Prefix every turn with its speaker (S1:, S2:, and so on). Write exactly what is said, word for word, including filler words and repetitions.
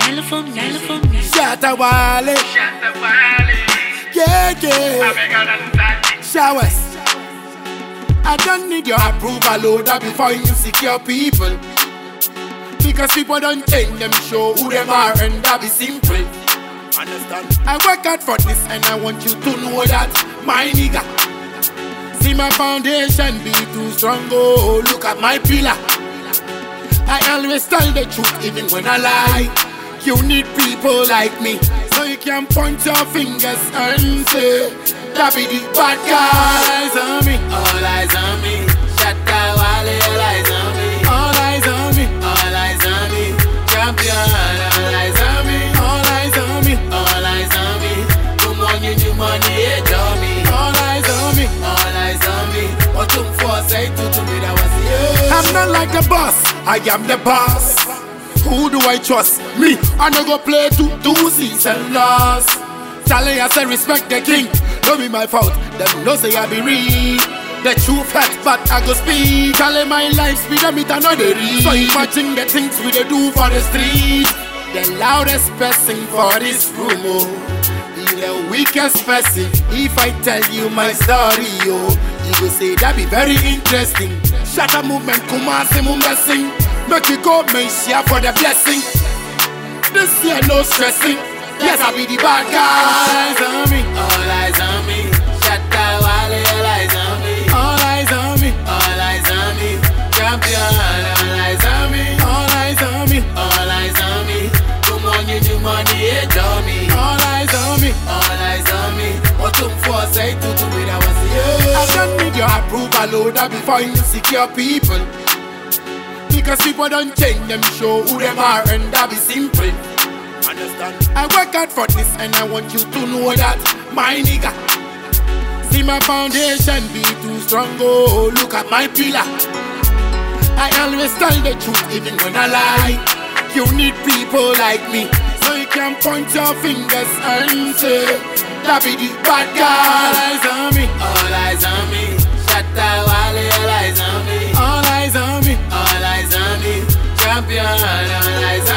S1: Telephone, telephone,
S2: Shatta Wale.
S3: Shatta Wale.
S2: Yeah, yeah.
S3: American
S2: Showers. I don't need your approval, order before you secure people. Because people don't change them, show who them are, and that be simple. Understand? I work hard for this, and I want you to know that, my nigga. See my foundation be too strong, oh, look at my pillar. I always tell the truth, even when I lie. You need people like me, so you can point your fingers and say, that be the bad guys on me.
S4: All eyes on me. Shatta Wale, all eyes on me.
S2: All eyes on me.
S4: All eyes on me. Champion, all eyes on me.
S2: All eyes on me.
S4: All eyes on me. Good money, new money, yeah, draw me.
S2: All eyes on me.
S4: All eyes on me. What you for say to to me that was you?
S2: I'm not like the boss, I am the boss. Who do I trust? Me, I no go play to two season loss. Charlie, I say respect the king. Don't be my fault, them no say I be real. The truth hurts, but I go speak. Charlie, my life speed a meet another read. So imagine the things we dey do for the street. The loudest person for this room, oh, be the weakest person. If I tell you my story, oh, you go say that be very interesting. Shatta movement, Kumasi Mumbasing. Make you go, make share for the blessing. This year no stressing. Yes, I be the bad guys on me.
S4: All eyes on me. Shatta Wale, all eyes on me.
S2: All eyes on me.
S4: All eyes on me. Champion, all eyes on me.
S2: All eyes on me.
S4: All eyes on me. Good money, new money, yeah, draw me.
S2: All eyes on me.
S4: All eyes on me. What you for say to to me that was you?
S2: I don't need your approval, order before you secure people. Because people don't change them, show who them are, and that be simple. Understand? I work hard for this, and I want you to know that, my nigga. See my foundation be too strong, oh, look at my pillar. I always tell the truth, even when I lie. You need people like me, so you can point your fingers and say, that be the bad guys on me.
S4: All eyes on me. Shatta Wale, all eyes on me.
S2: All eyes on me.
S4: All eyes on me. Champion, all eyes